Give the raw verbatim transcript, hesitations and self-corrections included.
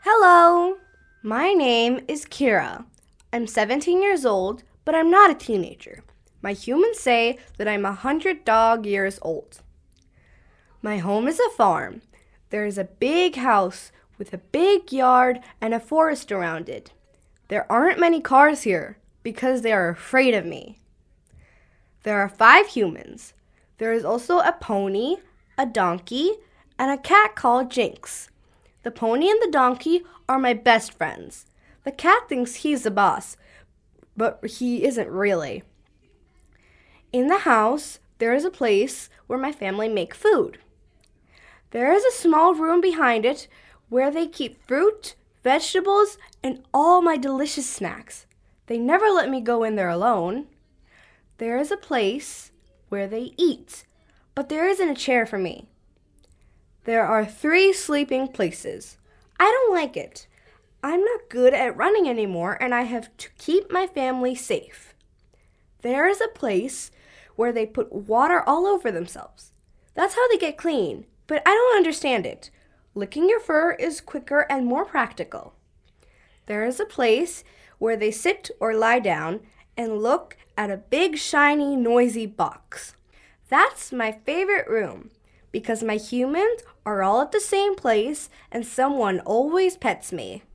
Hello, my name is Kira. I'm seventeen years old, but I'm not a teenager. My humans say that I'm a hundred dog years old. My home is a farm. There is a big house with a big yard and a forest around it. There aren't many cars here because they are afraid of me. There are five humans. There is also a pony, a donkey, and a cat called Jinx. The pony and the donkey are my best friends. The cat thinks he's the boss, but he isn't really. In the house, there is a place where my family make food. There is a small room behind it where they keep fruit, vegetables, and all my delicious snacks. They never let me go in there alone. There is a place where they eat, but there isn't a chair for me. There are three sleeping places. I don't like it. I'm not good at running anymore, and I have to keep my family safe. There is a place where they put water all over themselves. That's how they get clean, but I don't understand it. Licking your fur is quicker and more practical. There is a place where they sit or lie down and look at a big, shiny, noisy box. That's my favorite room because my humans are all at the same place and someone always pets me.